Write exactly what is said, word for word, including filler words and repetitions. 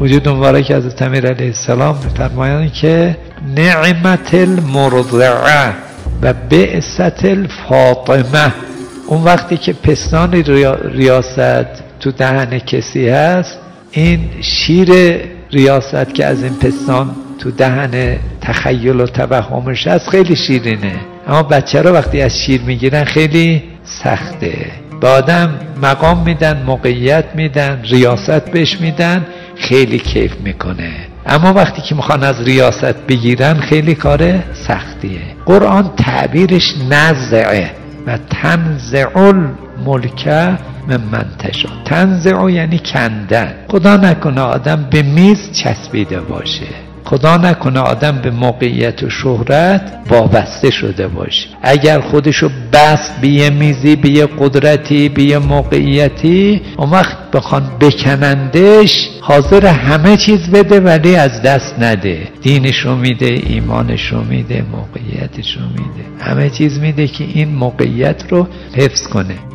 وجود مبارک حضرت امیر علیه السلام می‌فرمایند که نعمت المرضعه و بعثت الفاطمه. اون وقتی که پستان ریاست تو دهن کسی هست، این شیر ریاست که از این پستان تو دهن تخیل و توهمش هست خیلی شیرینه، اما بچه رو وقتی از شیر میگیرن خیلی سخته. به آدم مقام میدن، موقعیت میدن، ریاست بهش میدن، خیلی کیف میکنه، اما وقتی که میخوان از ریاست بگیرن خیلی کار سختیه. قرآن تعبیرش نزعه و تنزع الملک ممن تشاء. تنزع یعنی کندن. خدا نکنه آدم به میز چسبیده باشه، خدا نکنه آدم به موقعیت و شهرت وابسته شده باشه. اگر خودشو بست به یه میزی، به یه قدرتی، به یه موقعیتی، اون وقت بخوان بکنندش حاضر همه چیز بده ولی از دست نده. دینشو میده، ایمانشو میده، موقعیتشو میده، همه چیز میده که این موقعیت رو حفظ کنه.